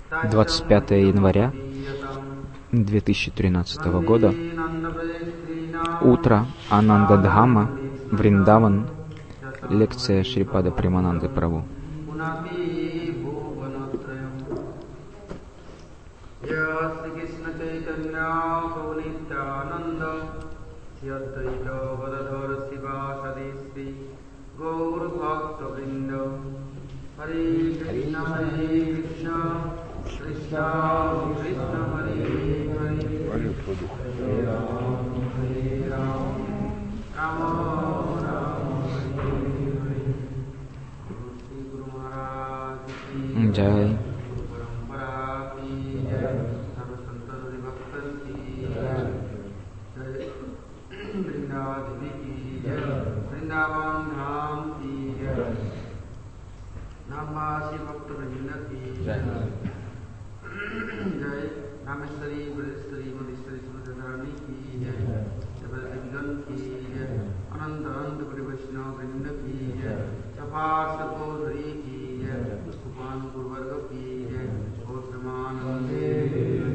25 января 2013 года. Утро. Анандадхама, Вриндаван. Лекция Шрипада Премананды Прабху. Hare Krishna, Hare Krishna, Krishna Krishna, Hare Hare, Hare Ram, Hare Ram, Rama Rama, Hare Hare. Guru Maharaj ki Jai. Parampara ki Jai. Sarva Santan Bhaktan ki Jai. Jai Vrindavan ki Jai. Vrindavan Dham ki Jai. Namasi Bhakta Vrinda ki Jai. Jai Rameshwari, Braheshwari, Madheshwari, Sudharani ki Jai. Jabal ki Jai. Ananda Ananda Guru Vaishnava Vrinda ki Jai. Chapar Sakodhari ki Jai. Kupan Guru Varga ki Jai. Otramanande.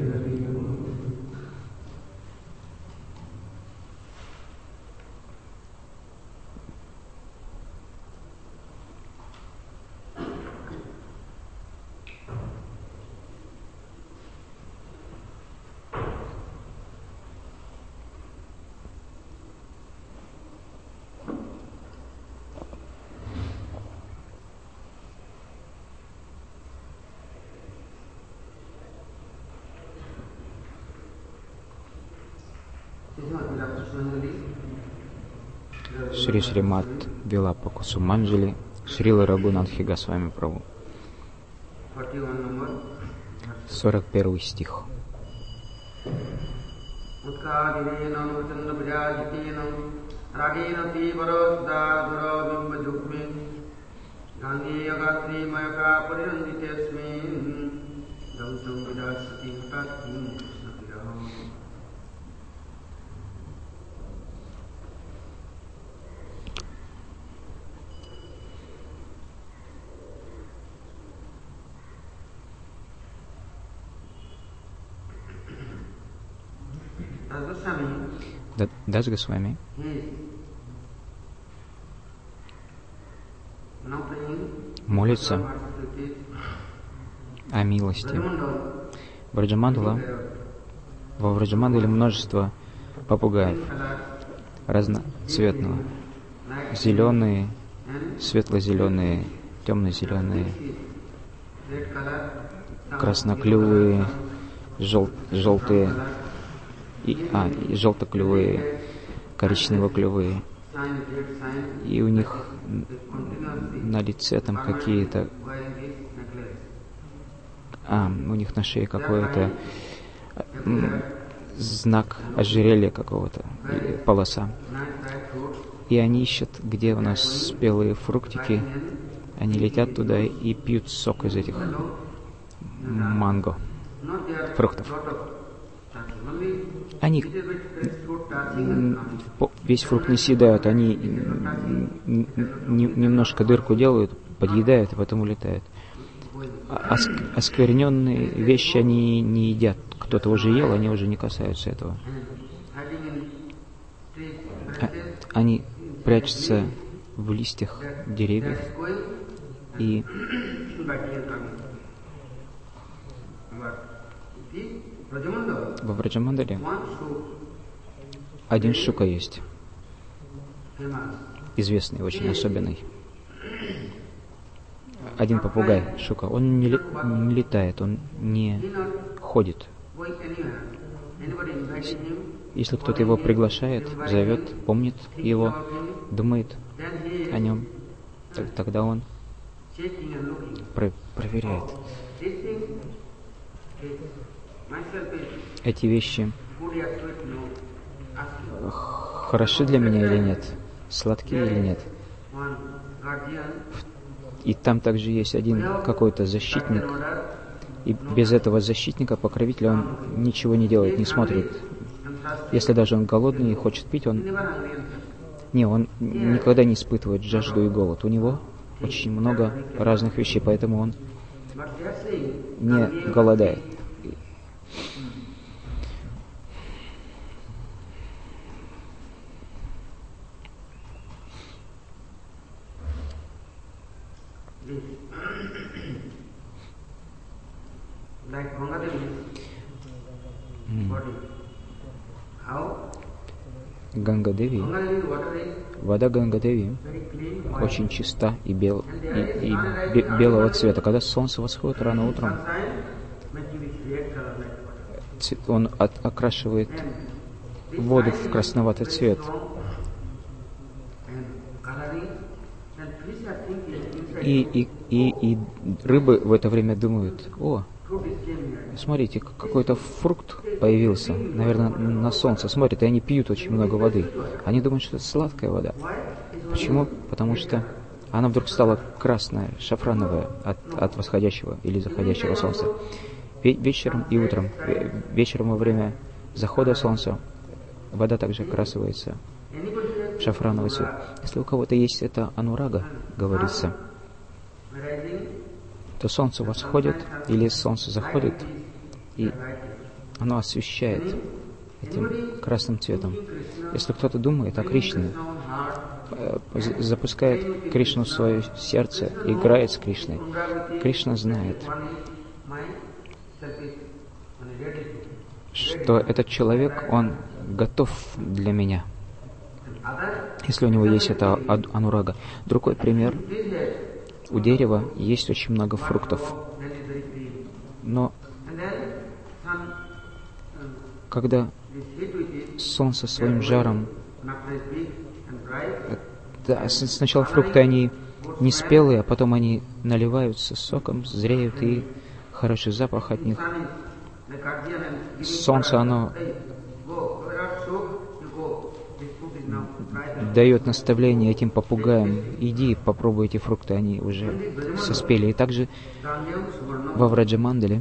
Шри Шримад Вилапа Кусуманджали, Шрила Рагунатхи Госвами Прабху. 41 стих. Дас Госвами молится о милости. Враджамандала, во Враджамандале множество попугаев разноцветного. Зеленые, светло-зеленые, темно-зеленые, красноклювые, желтые, и желтоклювые, коричнево-клювые. И у них на лице там какие-то... у них на шее какой-то знак ожерелья какого-то, полоса. И они ищут, где у нас спелые фруктики. Они летят туда и пьют сок из этих манго, фруктов. Они весь фрукт не съедают, они немножко дырку делают, подъедают, и потом улетают. Оскверненные вещи они не едят. Кто-то уже ел, они уже не касаются этого. Они прячутся в листьях деревьев и во Враджамандале один шука есть, известный, очень особенный. Один попугай, шука, он не летает, он не ходит. Если кто-то его приглашает, зовет, помнит его, думает о нем, тогда он проверяет. Эти вещи хороши для меня или нет, сладкие или нет. И там также есть один какой-то защитник, и без этого защитника, покровителя, он ничего не делает, не смотрит. Если даже он голодный и хочет пить, он никогда не испытывает жажду и голод. У него очень много разных вещей, поэтому он не голодает. Ганга-деви, вода Ганга-деви очень чиста и белого цвета. Когда солнце восходит рано утром, он окрашивает воду в красноватый цвет. И рыбы в это время думают: о, смотрите, какой-то фрукт появился, наверное, на солнце. Смотрят, и они пьют очень много воды. Они думают, что это сладкая вода. Почему? Потому что она вдруг стала красная, шафрановая от восходящего или заходящего солнца. Вечером и утром, вечером во время захода солнца, вода также окрасывается в шафрановый цвет. Если у кого-то есть это анурага, говорится, то солнце восходит или солнце заходит, и оно освещает этим красным цветом. Если кто-то думает о Кришне, запускает Кришну в свое сердце, играет с Кришной, Кришна знает, что этот человек, он готов для меня, если у него есть это анурага. Другой пример. У дерева есть очень много фруктов, но когда солнце своим жаром, сначала фрукты, они не спелые, а потом они наливаются соком, зреют, и хороший запах от них. Солнце, оно дает наставление этим попугаям: иди, попробуй эти фрукты, они уже соспели. И также во Враджамандале,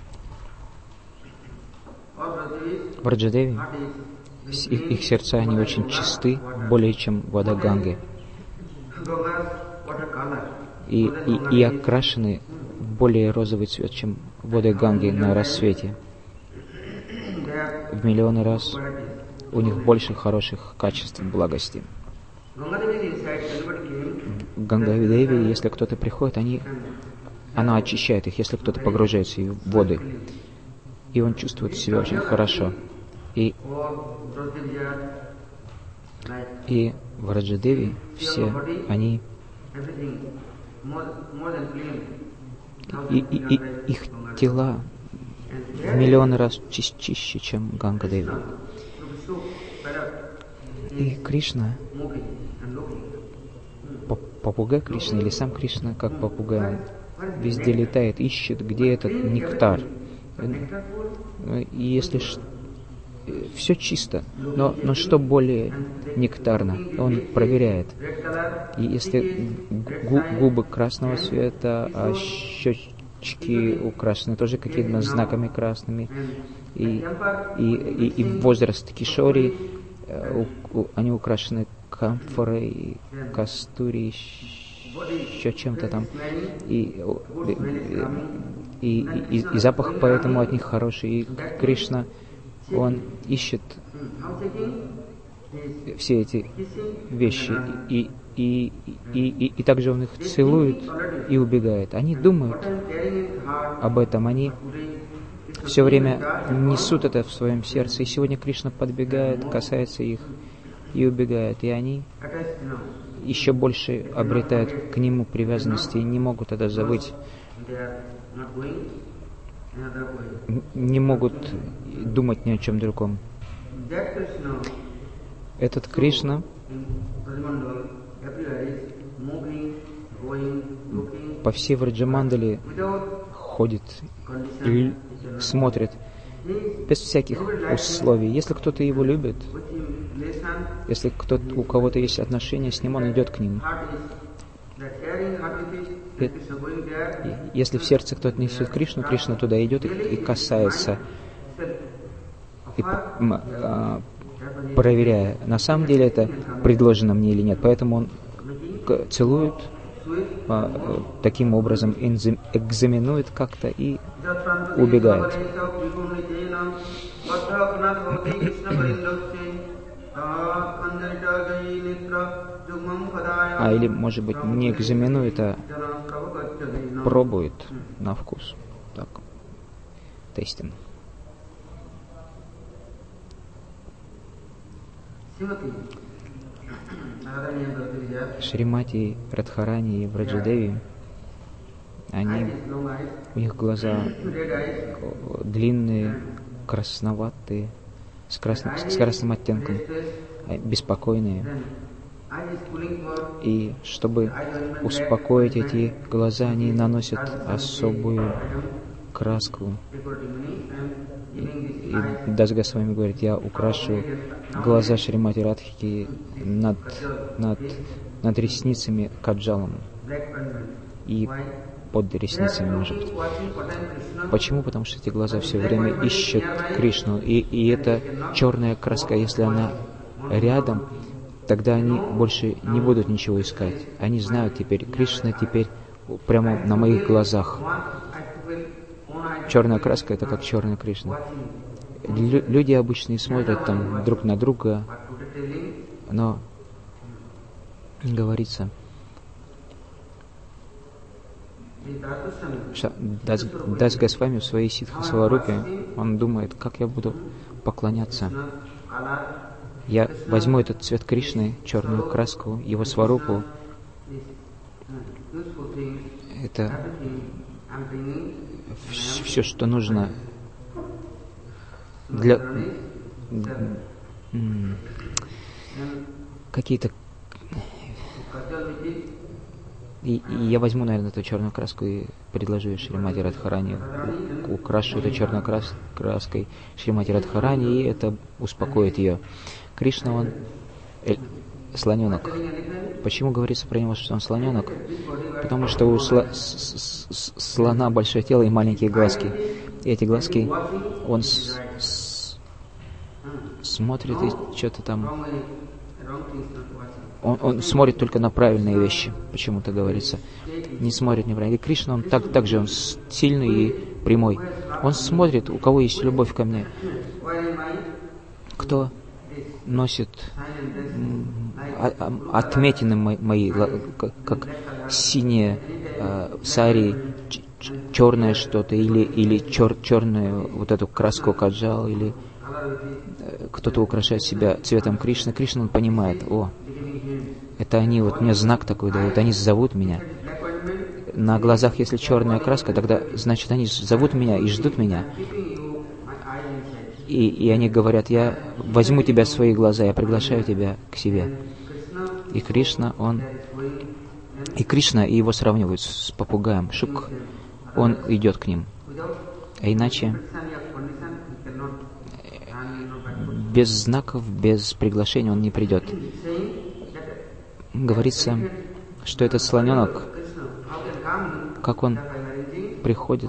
в Враджадеве, их сердца, они очень чисты, более чем вода Ганги. И окрашены в более розовый цвет, чем вода Ганги на рассвете. В миллионы раз у них больше хороших качеств благости. Ганга-деви, если кто-то приходит, она очищает их, если кто-то погружается в воды, и он чувствует себя очень хорошо. И в Раджадеви все они, их тела в миллионы раз чище, чем Ганга-деви. И Кришна, попугай Кришна, или сам Кришна, как попугай, он везде летает, ищет, где этот нектар. И если все чисто, но что более нектарно, он проверяет. И если губы красного цвета, а щечки украшены тоже какими-то знаками красными, и возраст кишори, они украшены камфорой, кастури, еще чем-то там, и запах поэтому от них хороший. И Кришна, он ищет все эти вещи, и также он их целует и убегает. Они думают об этом, они все время несут это в своем сердце. И сегодня Кришна подбегает, касается их и убегает. И они еще больше обретают к нему привязанности и не могут это забыть. Не могут думать ни о чем другом. Этот Кришна по всей Враджамандале ходит и смотрит без всяких условий. Если кто-то его любит, если у кого-то есть отношения с ним, он идет к ним. Если в сердце кто-то несет Кришну, Кришна туда идет и касается, и проверяя, на самом деле это предложено мне или нет. Поэтому он целует таким образом экзаменует как-то и убегает. Или, может быть, не экзаменует, а пробует на вкус. Так, тестинг. Шримати Радхарани и Враджадеви, у них глаза длинные, красноватые, с красным оттенком, беспокойные. И чтобы успокоить эти глаза, они наносят особую краску. И Дас Госвами говорит: я украшу глаза Шримати Радхики над ресницами каджалом и под ресницами, может быть. Почему? Потому что эти глаза все время ищут Кришну. И эта черная краска, если она рядом, тогда они больше не будут ничего искать. Они знают теперь, Кришна теперь прямо на моих глазах. Черная краска — это как черная Кришна. Люди обычно смотрят там друг на друга, но говорится, Дас Госвами в своей Сиддха Сварупе, он думает, как я буду поклоняться. Я возьму этот цвет Кришны, черную краску, его Сварупу. Это все, что нужно для какие-то. И я возьму, наверное, эту черную краску и предложу ее Шримати Радхарани, украшу эту черной краской Шримати Радхарани, и это успокоит ее. Кришна, он слоненок. Почему говорится про него, что он слоненок? Потому что у слона большое тело и маленькие глазки. И эти глазки, он смотрит и что-то там. Он смотрит только на правильные вещи, почему-то говорится. Не смотрит неправильно. И Кришна, он также он сильный и прямой. Он смотрит, у кого есть любовь ко мне. Кто носит отметины мои, как синие сари, черное что-то, или черную вот эту краску каджал, или кто-то украшает себя цветом Кришны. Кришна, он понимает: о, это они, вот мне знак такой дают, они зовут меня. На глазах, если черная краска, тогда, значит, они зовут меня и ждут меня. И они говорят: я возьму тебя в свои глаза, я приглашаю тебя к себе. И Кришна, и его сравнивают с попугаем. Шук, он идет к ним. А иначе, без знаков, без приглашения он не придет. Говорится, что этот слоненок, как он приходит,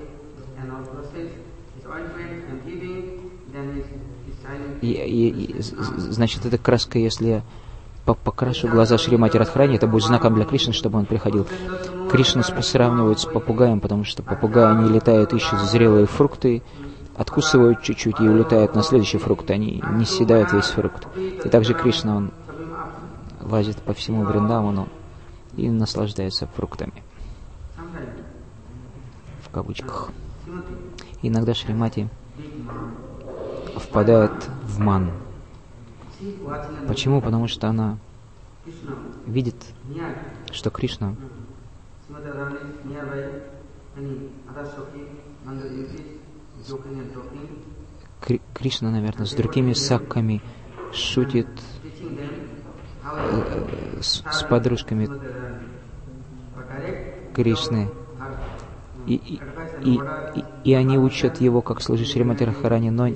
значит, эта краска, если я покрашу глаза Шримати Радхарани, это будет знаком для Кришны, чтобы он приходил. Кришну сравнивают с попугаем, потому что попугаи, они летают, ищут зрелые фрукты, откусывают чуть-чуть и улетают на следующий фрукт, они не съедают весь фрукт. И также Кришна, он лазит по всему Вриндавану и наслаждается фруктами. В кавычках. Иногда Шримати впадает в ман. Почему? Потому что она видит, что Кришна Кришна, наверное, с другими сакками шутит, с подружками Кришны. И они учат его, как служить Шримати Радхарани, но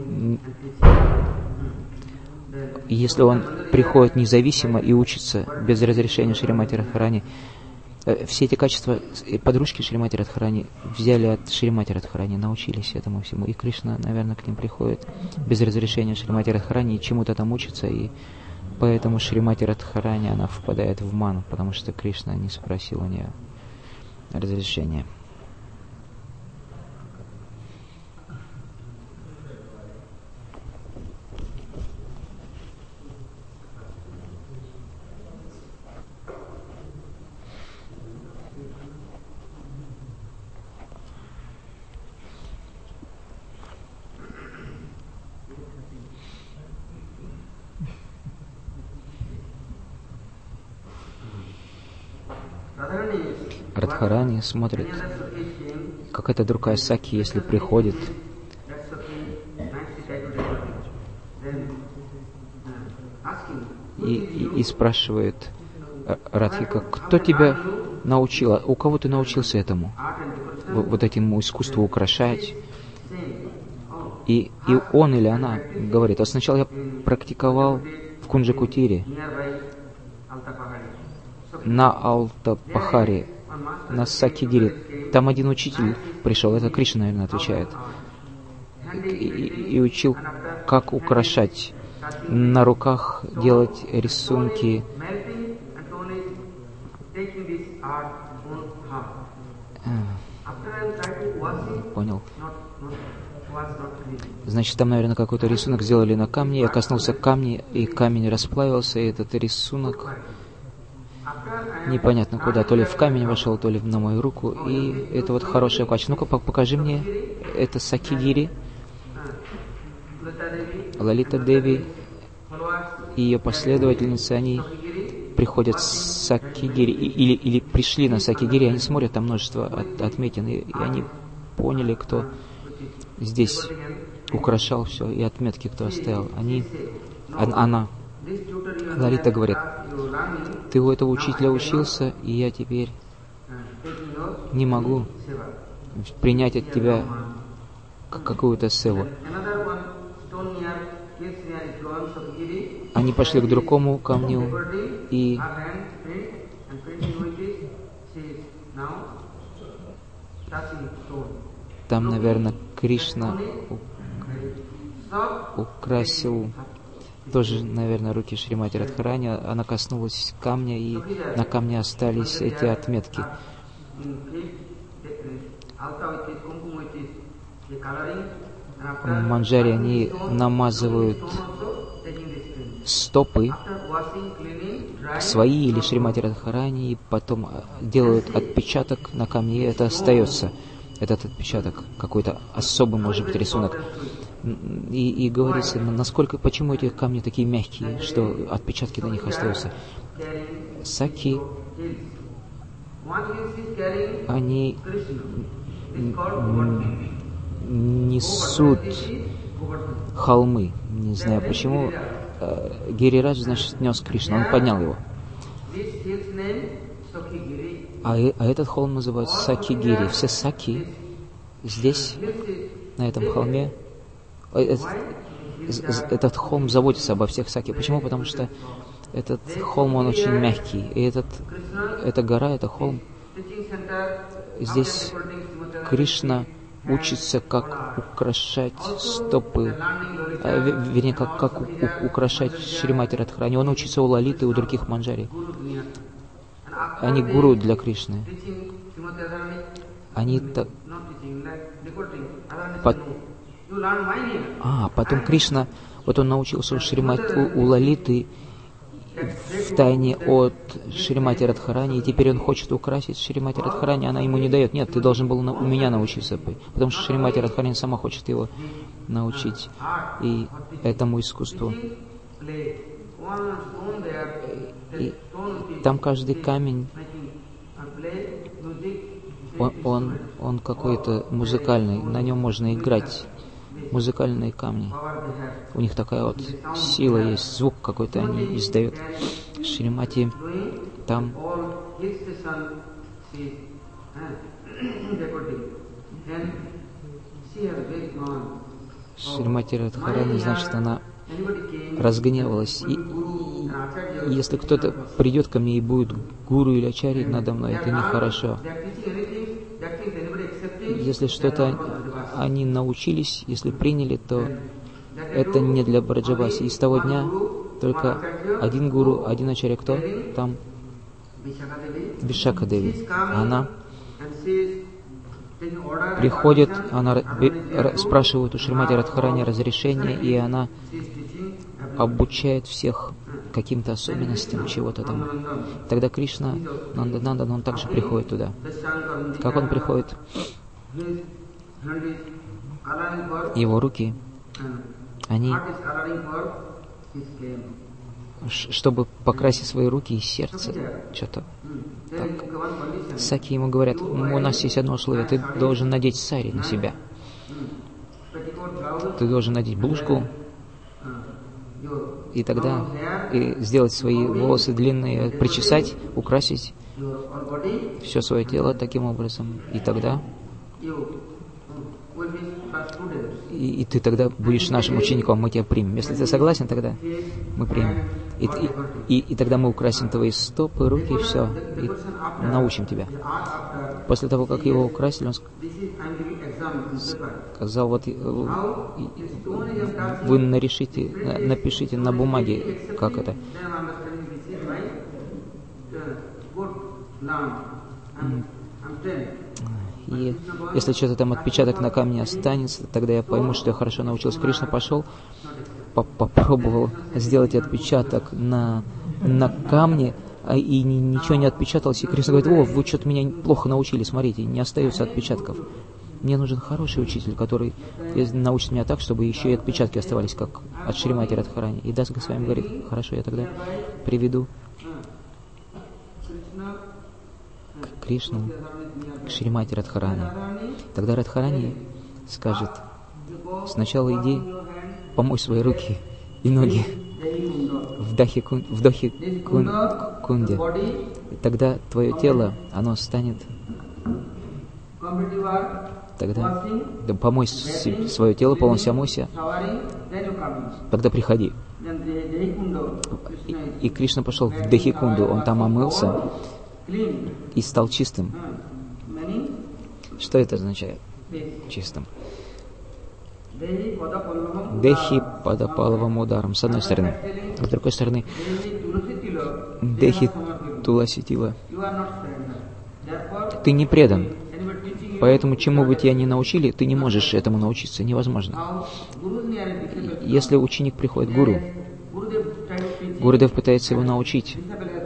если он приходит независимо и учится без разрешения Шримати Радхарани, все эти качества подружки Шримати Радхарани взяли от Шримати Радхарани, научились этому всему. И Кришна, наверное, к ним приходит без разрешения Шримати Радхарани и чему-то там учится, и Поэтому Шримати Радхарани, она впадает в ману, потому что Кришна не спросил у нее разрешения. Радхарани смотрит, какая-то другая Саки, если приходит, и спрашивает Радхика, кто тебя научил, у кого ты научился этому, вот этому искусству украшать? И он или она говорит, а сначала я практиковал в Кунджакутире, на Алтапахаре, на Сакигире. Там один учитель пришел, это Кришна, наверное, отвечает, и учил, как украшать, на руках делать рисунки. Понял. Значит, там, наверное, какой-то рисунок сделали на камне, я коснулся камня, и камень расплавился, и этот рисунок непонятно куда, то ли в камень вошел, то ли на мою руку, и это вот хорошее качество. Ну-ка, покажи мне, это Сакигири, Лалита Деви и ее последовательницы, они приходят с Сакигири, или пришли на Сакигири, они смотрят, там множество отметин, и они поняли, кто здесь украшал все, и отметки, кто оставил. Она, Лалита говорит, ты у этого учителя учился, и я теперь не могу принять от тебя какую-то севу. Они пошли к другому камню, и там, наверное, Кришна украсил тоже, наверное, руки Шримати Радхарани. Она коснулась камня, и на камне остались эти отметки. Манджари, они намазывают стопы свои или Шримати Радхарани, и потом делают отпечаток на камне, и это остается. Этот отпечаток, какой-то особый, может быть, рисунок. И говорится, почему эти камни такие мягкие, что отпечатки на них остаются. Саки, они несут холмы. Не знаю почему. Гирирадж, значит, нес Кришну, он поднял его. А этот холм называется Сакигири. Все Саки здесь, на этом холме, этот холм заботится обо всех Саки. Почему? Потому что этот холм, он очень мягкий. И эта гора, это холм. Здесь Кришна учится, как украшать стопы, вернее, как украшать Шримати Радхарани. Он учится у Лалиты и у других манджари. Они гуру для Кришны. Они так... Потом Кришна, вот он научился у Лалиты в тайне от Шримати Радхарани, и теперь он хочет украсить Шримати Радхарани, она ему не дает. Нет, ты должен был у меня научиться, потому что Шримати Радхарани сама хочет его научить и этому искусству. И там каждый камень, он какой-то музыкальный, на нем можно играть. Музыкальные камни. У них такая вот сила есть, звук какой-то они издают. Шримати там Шримати Радхарани, значит, она разгневалась. И если кто-то придет ко мне и будет гуру или ачарьей надо мной, это нехорошо. Если что-то они научились, если приняли, то это не для Браджаваси. И с того дня Только один гуру, один ачарья, кто там? Вишака Деви. Она приходит, она спрашивает у Шримати Радхарани разрешение, и она обучает всех каким-то особенностям, чего-то там. Тогда Кришна, Нанданандан, он также приходит туда. Как он приходит? Его руки, они, чтобы покрасить свои руки и сердце, что-то так. Саки ему говорят, у нас есть одно условие, ты должен надеть сари на себя. Ты должен надеть блузку, и тогда сделать свои волосы длинные, причесать, украсить все свое тело таким образом. И тогда и ты тогда будешь нашим учеником, мы тебя примем. Если ты согласен, тогда мы примем. И тогда мы украсим твои стопы, руки, и все, и научим тебя. После того, как его украсили, он сказал, вот вы напишите на бумаге, как это. И если что-то там отпечаток на камне останется, тогда я пойму, что я хорошо научился. Кришна пошел, попробовал сделать отпечаток на камне, и ничего не отпечаталось. И Кришна говорит, вы что-то меня плохо научили, смотрите, не остается отпечатков. Мне нужен хороший учитель, который научит меня так, чтобы еще и отпечатки оставались, как от Шримати Радхарани. И Дас Госвами говорит, хорошо, я тогда приведу Кришну к Шримати Радхарани. Тогда Радхарани скажет, сначала иди, помой свои руки и ноги в Дахи Кунде. Тогда твое тело, оно станет... Тогда помой свое тело, полностью омойся, тогда приходи. И Кришна пошел в Дахикунду, он там омылся и стал чистым. Что это означает? Чистым. Дехи падапалавам ударом, с одной стороны. С другой стороны, Дехи туласитила. Ты не предан. Поэтому, чему бы тебя ни научили, ты не можешь этому научиться. Невозможно. Если ученик приходит к гуру, Гурудев пытается его научить,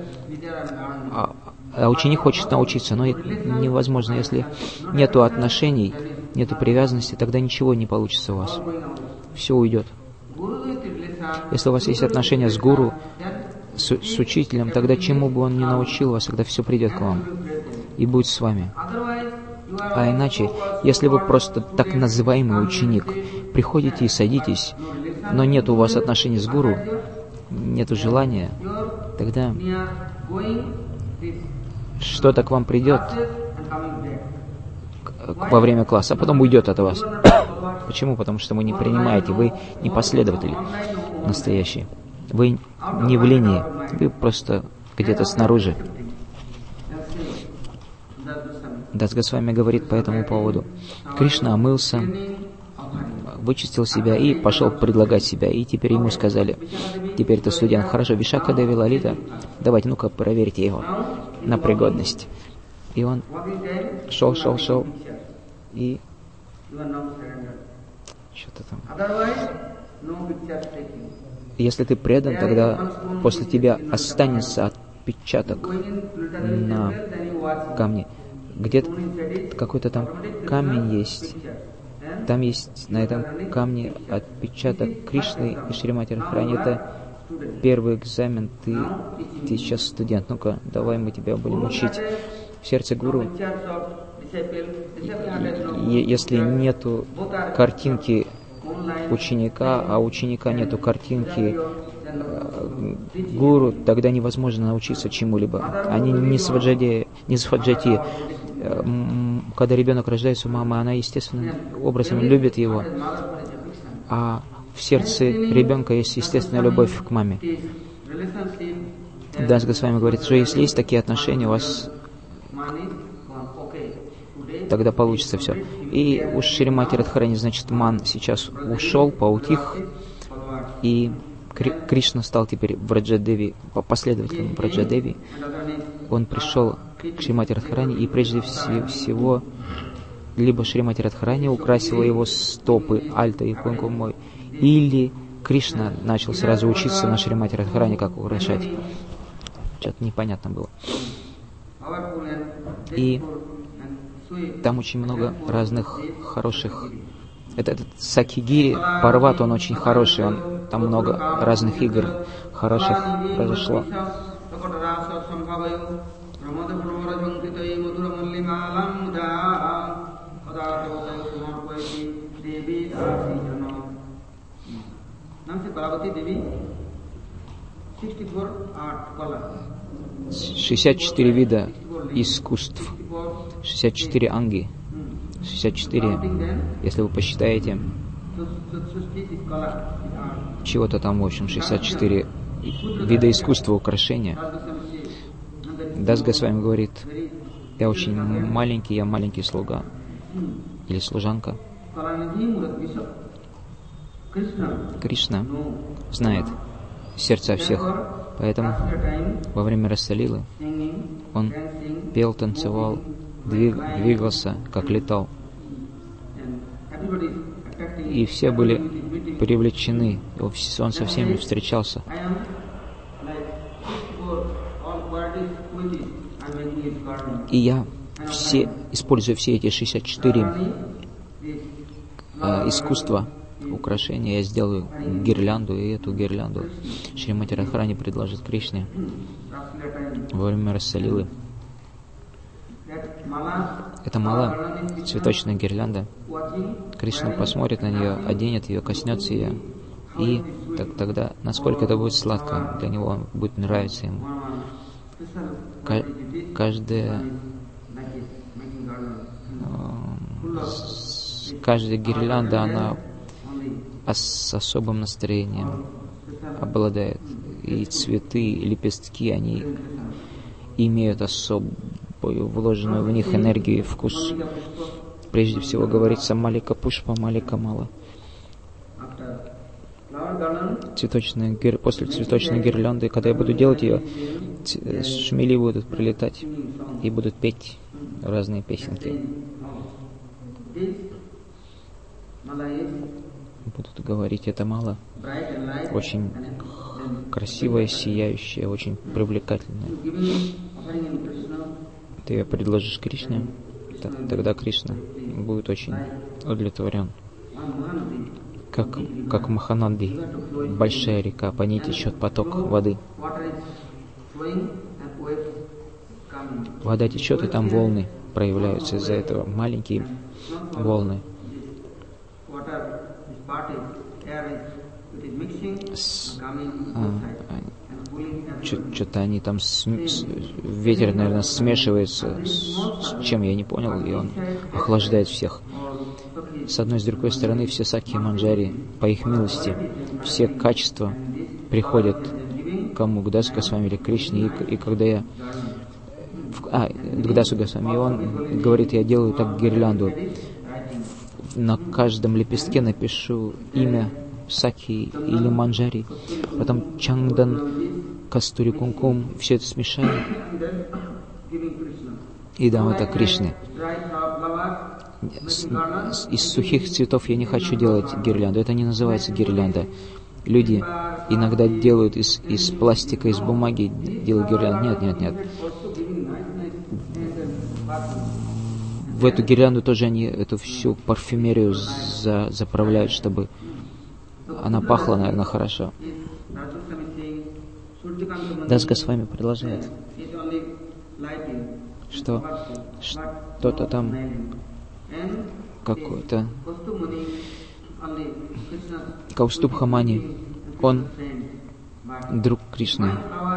а ученик хочет научиться, но невозможно. Если нету отношений, нету привязанности, тогда ничего не получится у вас. Все уйдет. Если у вас есть отношения с гуру, с учителем, тогда чему бы он ни научил вас, тогда все придет к вам и будет с вами. А иначе, если вы просто так называемый ученик, приходите и садитесь, но нет у вас отношений с гуру, нету желания, тогда что-то к вам придет во время класса, а потом уйдет от вас. Почему? Потому что вы не принимаете, вы не последователи настоящие. Вы не в линии, вы просто где-то снаружи. Дас Госвами говорит по этому поводу. Кришна омылся, вычистил себя и пошел предлагать себя. И теперь ему сказали, теперь ты студент, хорошо, Вишака Деви Лалита, давайте, ну-ка, проверьте его на пригодность. И он шел, и что-то там. Если ты предан, тогда после тебя останется отпечаток на камне. Где-то какой-то там камень есть. Там есть на этом камне отпечаток Кришны и Шримати Радхарани. Это первый экзамен. Ты сейчас студент. Ну-ка, давай мы тебя будем учить. В сердце гуру. Если нету картинки ученика, а ученика нету картинки гуру, тогда невозможно научиться чему-либо. Они не сваджати. Когда ребенок рождается у мамы, она естественным образом любит его, а в сердце ребенка есть естественная любовь к маме. Дас Госвами говорит, что если есть такие отношения у вас, тогда получится все. И у Шримати Радхарани, значит, ман сейчас ушел, поутих, и Кришна стал теперь Враджадеви, последователем Враджадеви. Он пришел к Шримати Радхарани, и прежде всего либо Шримати Радхарани украсила его стопы альтой и кумкумой, или Кришна начал сразу учиться на Шримати Радхарани, как украшать. Что-то непонятно было. И там очень много разных хороших... Этот Сакхигири Парват, он очень хороший, там много разных игр хороших произошло. — 64 вида искусств, 64 анги, 64, если вы посчитаете, чего-то там, в общем, 64 вида искусства украшения. Дас Госвами говорит: я очень маленький, я маленький слуга или служанка. Кришна знает сердца всех, поэтому во время Расалилы он пел, танцевал, двигался, как летал. И все были привлечены, он со всеми встречался. И я используя все эти 64 искусства украшения, я сделаю гирлянду, и эту гирлянду Шримати Радхарани предложит Кришне во время Расалилы. Это мала, цветочная гирлянда. Кришна посмотрит на нее, оденет ее, коснется ее, и тогда, насколько это будет сладко для него, будет нравиться ему. Каждая гирлянда, она с особым настроением обладает. И цветы, и лепестки, они имеют особую вложенную в них энергию и вкус. Прежде всего говорится малика пушпа, малика мала. После цветочной гирлянды, когда я буду делать ее, шмели будут прилетать и будут петь разные песенки. Будут говорить: это мало, очень красивая, сияющая, очень привлекательная. Ты ее предложишь Кришне, тогда Кришна будет очень удовлетворен. Как Маханади, большая река, по ней течет поток воды. Вода течет, и там волны проявляются из-за этого. Маленькие волны. Что-то они там, ветер, наверное, смешивается с чем, я не понял, и он охлаждает всех. С одной и с другой стороны, все сакхи и манджари, по их милости, все качества приходят к кому? К Дасу Госвами или Кришне. И когда я... к Дасу Госвами, и он говорит: я делаю так гирлянду. На каждом лепестке напишу имя Сакхи или Манджари, потом Чандан, Кастури, Кумкум, все это смешаю и дам это Кришне. Из сухих цветов я не хочу делать гирлянду, это не называется гирлянда. Люди иногда делают из пластика, из бумаги, делают гирлянду. Нет. В эту гирлянду тоже они эту всю парфюмерию заправляют, чтобы она пахла, наверное, хорошо. Дас Госвами продолжает, что что-то там какой-то Каустубха Мани, он друг Кришны.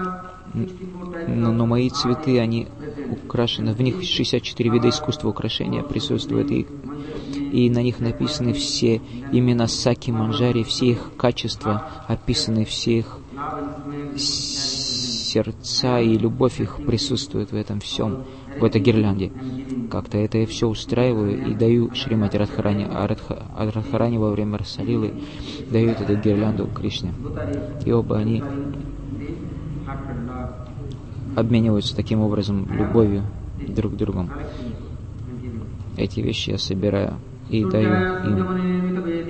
Но мои цветы, они украшены, в них 64 вида искусства украшения присутствуют, и на них написаны все имена Саки, Манджари, все их качества описаны, все сердца и любовь их присутствует в этом всем, в этой гирлянде. Как-то это я все устраиваю и даю Шримати Радхарани, а Радхарани во время Расалилы дают эту гирлянду Кришне. И оба они обмениваются таким образом любовью друг к другу. Эти вещи я собираю и даю им.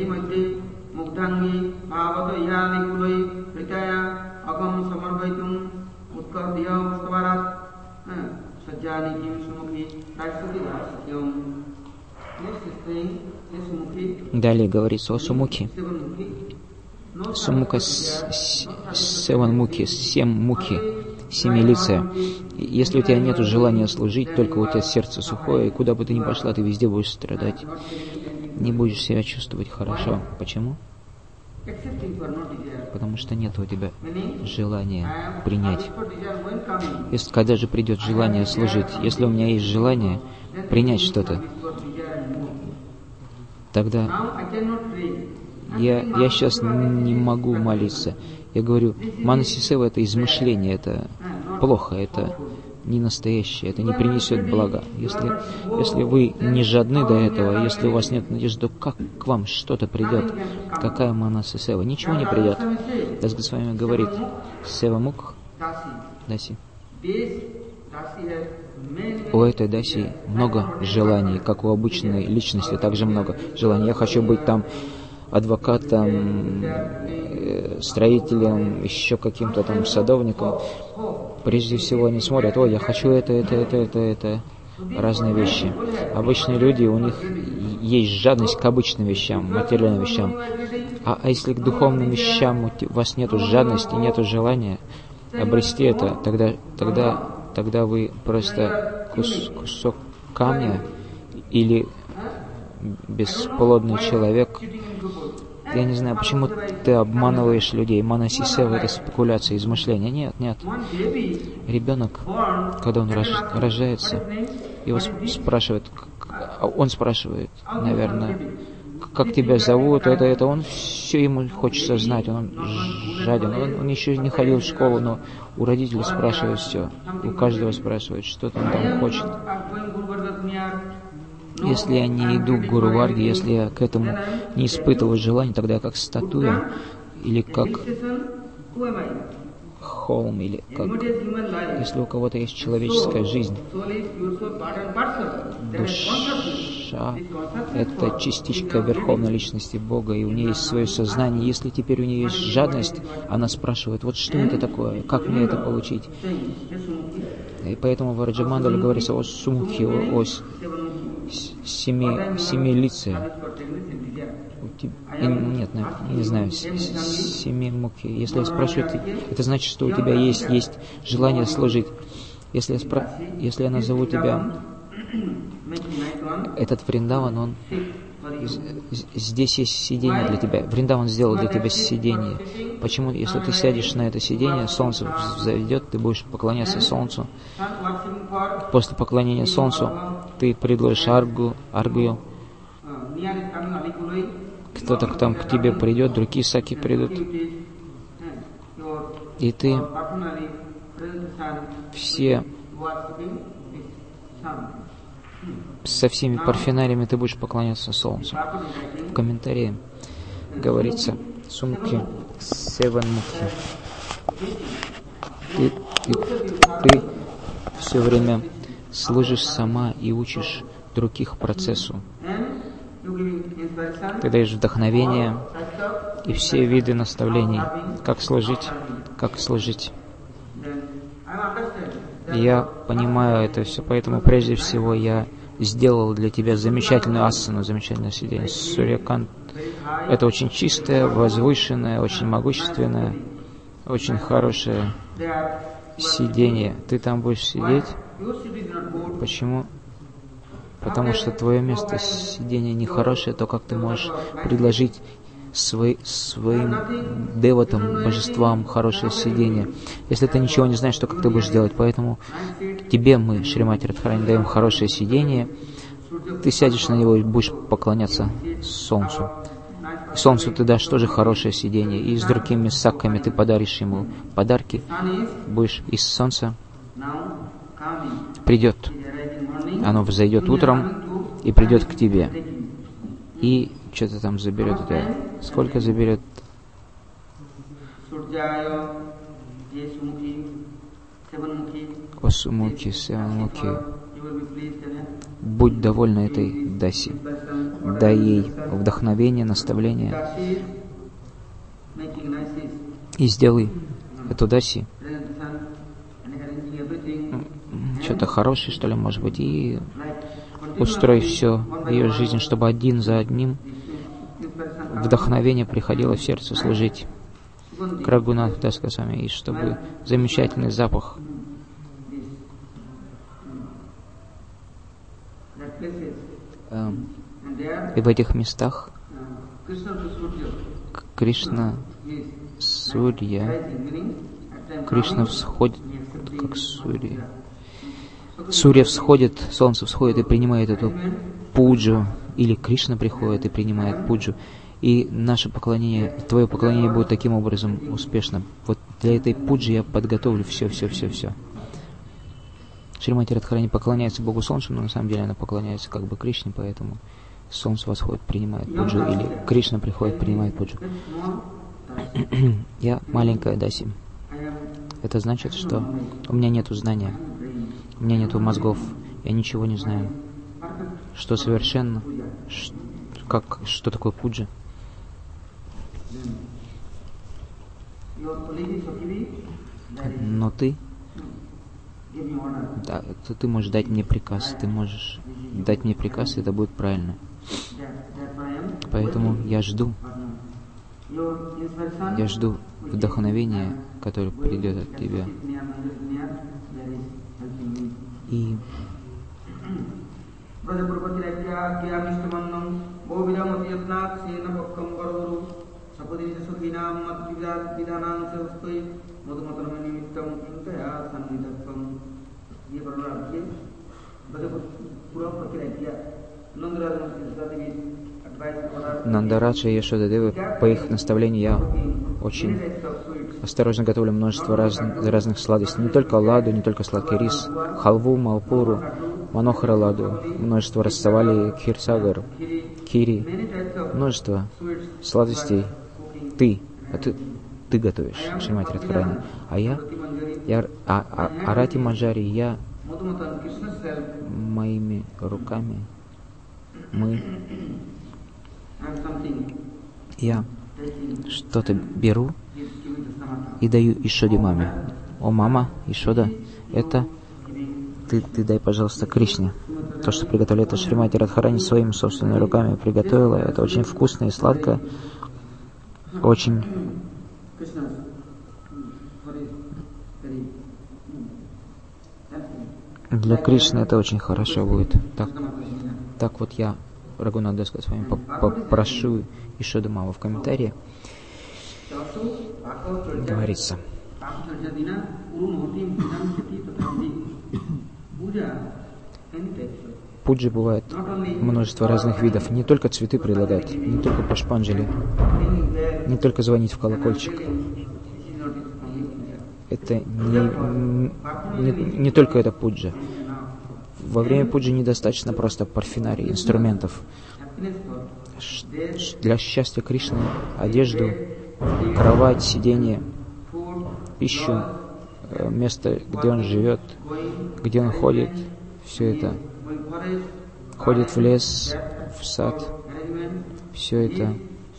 Далее говорится о Сумуке. Сумука севан-муки, 7 муки, 7-лицая. Если у тебя нет желания служить, только у тебя сердце сухое, и куда бы ты ни пошла, ты везде будешь страдать. Не будешь себя чувствовать хорошо. Почему? Потому что нет у тебя желания принять. Когда же придет желание служить? Если у меня есть желание принять что-то, тогда я сейчас не могу молиться. Я говорю, манасисева — это измышление, это плохо, это не настоящее, это не принесет блага. Если вы не жадны до этого, если у вас нет надежды, то как к вам что-то придет? Какая манасисева? Ничего не придет. Дас Госвами говорит, севамук даси. У этой даси много желаний, как у обычной личности, также много желаний. Я хочу быть там адвокатом, строителем, еще каким-то там садовником. Прежде всего они смотрят, я хочу это, разные вещи. Обычные люди, у них есть жадность к обычным вещам, материальным вещам. А если к духовным вещам у вас нету жадности, нету желания обрести это, тогда вы просто кусок камня или бесплодный человек. Я не знаю, почему ты обманываешь людей. Манасисева — это спекуляция, измышления. Нет. Ребенок, когда он рождается, его спрашивают, наверное, как тебя зовут, это он все ему хочется знать, он жаден, он еще не ходил в школу, но у родителей спрашивают все, у каждого спрашивают, что он там хочет. Если я не иду к Гуру Варге, если я к этому не испытываю желания, тогда я как статуя, или как холм, или как... Если у кого-то есть человеческая жизнь, душа — это частичка Верховной Личности Бога, и у нее есть свое сознание. Если теперь у нее есть жадность, она спрашивает, что это такое, как мне это получить? И поэтому в Раджамандале говорится о сумхи, о семилицее. Нет, не знаю, 7 муки. Если я спрашиваю, это значит, что у тебя есть желание служить. Если я назову тебя, этот Вриндаван, здесь есть сиденье для тебя. Вриндаван сделал для тебя сиденье. Почему? Если ты сядешь на это сиденье, солнце взойдет, ты будешь поклоняться солнцу. После поклонения солнцу ты предложишь аргую. Кто-то там к тебе придет, другие саки придут. И ты со всеми парфенариями ты будешь поклоняться солнцу. В комментарии говорится, сумки, севан мукхи. Ты все время служишь сама и учишь других процессу. Ты даешь вдохновение и все виды наставлений, как служить. Я понимаю это все, поэтому прежде всего я сделал для тебя замечательную асану, замечательное сидение. Сурьякант — это очень чистое, возвышенное, очень могущественное, очень хорошее сидение. Ты там будешь сидеть. Почему? Потому что твое место сидения нехорошее, то как ты можешь предложить своим деватам, божествам хорошее сидение. Если ты ничего не знаешь, то как ты будешь делать? Поэтому тебе мы, Шримати Радхарани, даем хорошее сидение. Ты сядешь на него и будешь поклоняться солнцу. Солнцу ты дашь тоже хорошее сидение, и с другими сакками ты подаришь ему подарки. Будешь из солнца придет. Оно взойдет утром и придет к тебе. И что-то там заберет у тебя. Сколько заберет? Осумуки, Севамуки. Будь довольна этой даси. Дай ей вдохновение, наставление. И сделай эту даси что-то хорошее, что ли, может быть, и устрой все в ее жизнь, чтобы один за одним вдохновение приходило в сердце служить к Рагунатху Дас Госвами, и чтобы замечательный запах и в этих местах Кришна Сурья, Кришна всходит, как Сурья. Сурья всходит, солнце всходит и принимает эту пуджу, или Кришна приходит и принимает пуджу. И наше поклонение, твое поклонение будет таким образом успешным. Вот для этой пуджи я подготовлю все. Шримати Радхарани поклоняется Богу Солнцу, но на самом деле она поклоняется как бы Кришне, поэтому Солнце восходит, принимает пуджу, или Кришна приходит, принимает пуджу. Я маленькая даси. Это значит, что у меня нету знания, у меня нету мозгов, я ничего не знаю. Что совершенно, что такое пуджа? Но ты можешь дать мне приказ, и это будет правильно. Поэтому я жду вдохновения, которое придет от тебя. И Нандараджа и Яшода-девы, по их наставлению я очень осторожно готовлю множество разных сладостей. Не только ладу, не только сладкий рис, халву, малпуру, манохара ладу, множество расставали, кхирсагар, кири, множество сладостей. Ты готовишь, Шримати Радхарани. А я Арати Манджари, я моими руками, я что-то беру и даю Ишоде маме. О, мама, Ишода, это ты дай, пожалуйста, Кришне. То, что приготовили, это Шримати Радхарани своими собственными руками приготовила. Это очень вкусно и сладко. Очень для Кришны это очень хорошо будет. Так вот я, Рагунат Дас с вами попрошу Ишода Маму в комментарии. Говорится. Пуджи бывает множество разных видов. Не только цветы предлагать, не только пушпанджали, не только звонить в колокольчик. Это не только это пуджа. Во время пуджи недостаточно просто парфюмерии, инструментов. Для счастья Кришны одежду, кровать, сиденье, пищу, место, где он живет, где он ходит, все это. Ходит в лес, в сад, все это.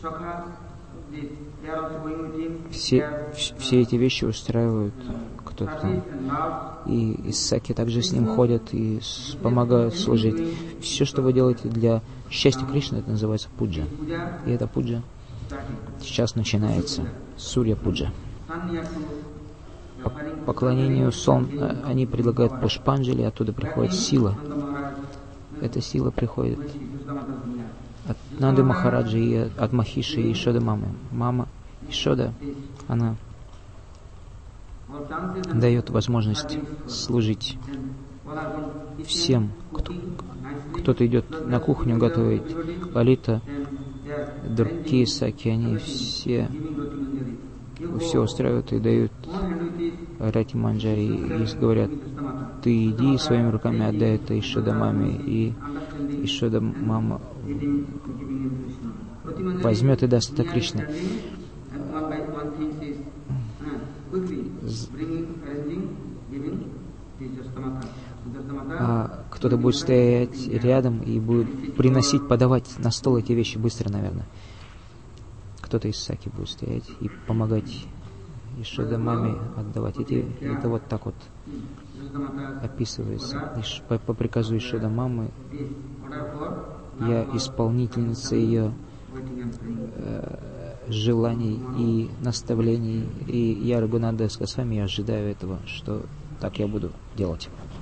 Все эти вещи устраивают кто-то там. И саки также с ним ходят и помогают служить. Все, что вы делаете для счастья Кришны, это называется пуджа. И эта пуджа сейчас начинается. Сурья пуджа. По поклонению солнцу они предлагают пушпанджали, оттуда приходит сила. Эта сила приходит от Нанды Махараджи и от Махиши и Ишоды Мамы. Мама Ишода, она дает возможность служить всем. Кто-то идет на кухню готовить, Лалита другие саки, они все устраивают и дают рати манджари, и говорят: ты иди своими руками отдай это Ишода маме, и Ишода мама возьмет и даст это Кришне. А кто-то будет стоять рядом и будет приносить, подавать на стол эти вещи быстро, наверное. Кто-то из саки будет стоять и помогать Ишода маме отдавать. Это вот так вот описывается. По приказу Ишода мамы я исполнительница ее желаний и наставлений. И я, Рагунанда Госвами, я ожидаю этого, что так я буду делать.